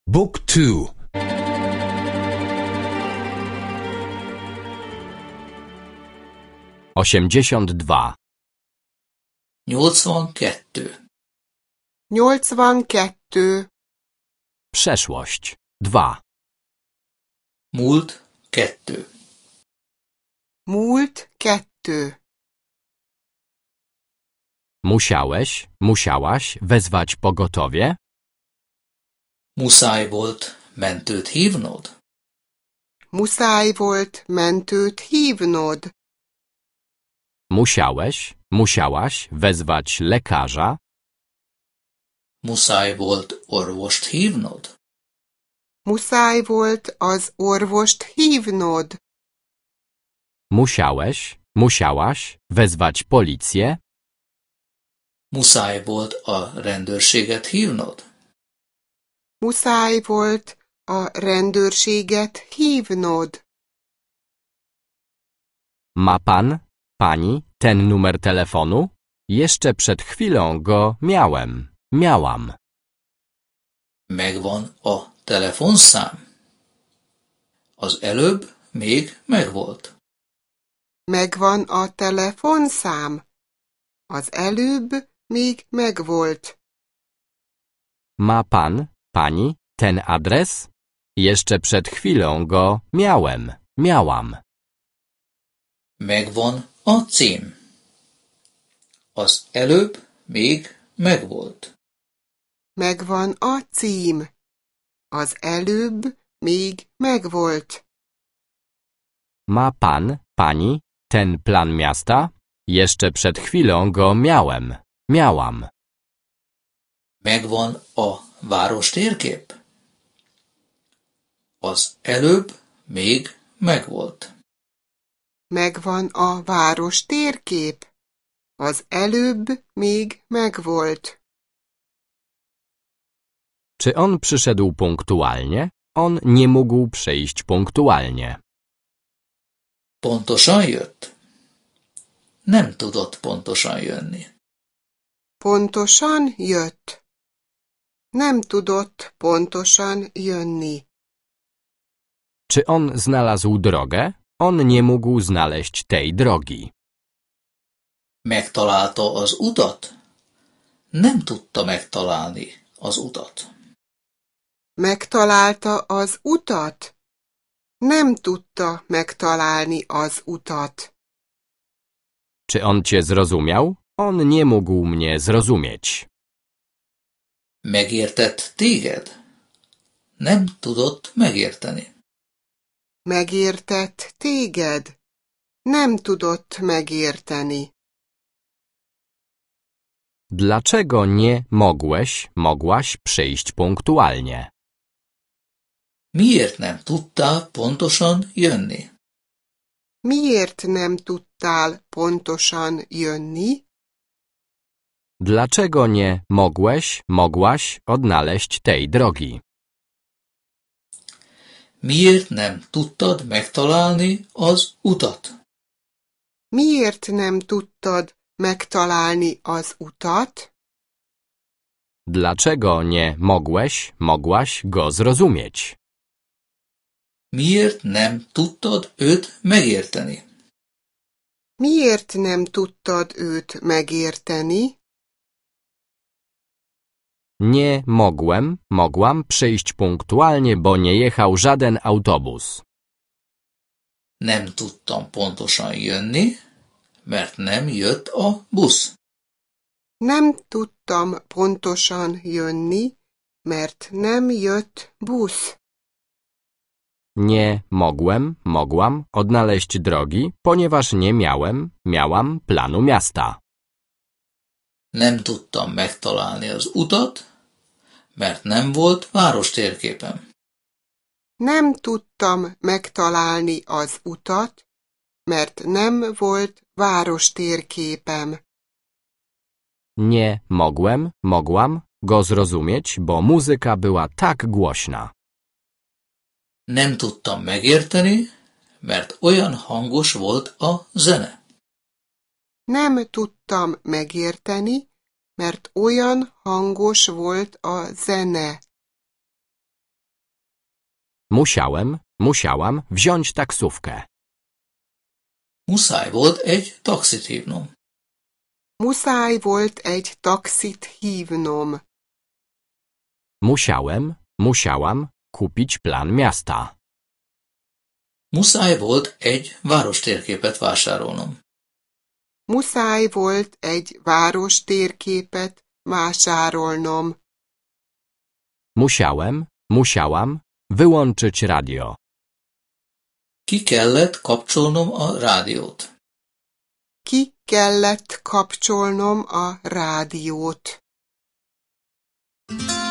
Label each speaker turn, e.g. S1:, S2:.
S1: Book 2.
S2: 82.
S3: 82.
S4: 82.
S2: Przeszłość. 2.
S3: Múlt 2.
S4: Múlt 2.
S2: Musiałeś, musiałaś wezwać pogotowie?
S3: Muszáj volt mentőt hívnod?
S4: Muszáj volt mentőt hívnod.
S2: Musiałeś, musiałaś wezwać lekarza?
S3: Muszáj volt orvost hívnod?
S4: Muszáj volt az orvost hívnod.
S2: Musiałeś, musiałaś wezwać policję?
S3: Muszáj volt a rendőrséget hívnod?
S4: Muszáj volt a rendőrséget hívnod.
S2: Ma pan, pani ten numer telefonu? Jeszcze przed chwilą go miałam.
S3: Megvan a telefonszám? Az előbb még megvolt.
S4: Megvan a telefonszám. Az előbb még megvolt.
S2: Ma pan, pani ten adres? Jeszcze przed chwilą go miałam.
S3: Megvan a cím. Az előbb még megvolt.
S4: Megvan a cím. Az előbb még megvolt.
S2: Ma pan, pani ten plan miasta? Jeszcze przed chwilą go miałam.
S3: Megvan a várostérkép? Az előbb még megvolt.
S4: Megvan a város térkép. Az előbb még megvolt.
S2: Czy on przyszedł punktualnie? On nie mógł przyjść punktualnie.
S3: Pontosan jött? Nem tudott pontosan jönni.
S4: Pontosan jött. Nem tudott pontosan jönni.
S2: Czy on znalazł drogę? On nie mógł znaleźć tej drogi.
S3: Megtalálta az utat? Nem tudta megtalálni az utat.
S4: Megtalálta az utat? Nem tudta megtalálni az utat.
S2: Czy on cię zrozumiał? On nie mógł mnie zrozumieć.
S3: Megértett téged? Nem tudott megérteni.
S4: Megértett téged? Nem tudott megérteni.
S2: Dlaczego nie mogłaś przyjść punktualnie?
S3: Miért nem tudtál pontosan jönni?
S4: Miért nem tudtál pontosan jönni?
S2: Dlaczego nie mogłaś odnaleźć tej drogi?
S3: Miért nem tudtad megtalálni az utat?
S4: Miért nem tudtad megtalálni az utat?
S2: Dlaczego nie mogłaś go zrozumieć?
S3: Miért nem tudtad őt megérteni?
S4: Miért nem tudtad őt megérteni?
S2: Nie mogłam przyjść punktualnie, bo nie jechał żaden autobus.
S3: Nem tudtam pontosan jönni, mert nem jött a busz.
S4: Nem tudtam pontosan jönni, mert nem jött busz.
S2: Nie mogłam odnaleźć drogi, ponieważ nie miałam planu miasta.
S3: Nem tudtam megtalálni az utat, mert nem volt várostérképem.
S4: Nem tudtam megtalálni az utat, mert nem volt várostérképem.
S2: Nie mogłam go zrozumieć, bo muzyka była tak głośna.
S3: Nem tudtam megérteni, mert olyan hangos volt a zene.
S4: Nem tudtam megérteni, mert olyan hangos volt a zene.
S2: Musiałam wziąć taksówkę.
S3: Muszáj volt egy taxit hívnom.
S4: Muszáj volt egy taxit hívnom.
S2: Musiałam kupić plan miasta.
S3: Muszáj volt egy várostérképet vásárolnom.
S4: Muszáj volt egy várostérképet vásárolnom.
S2: Musiałam wyłączyć radio.
S3: Ki kellett kapcsolnom a rádiót.
S4: Ki kellett kapcsolnom a rádiót.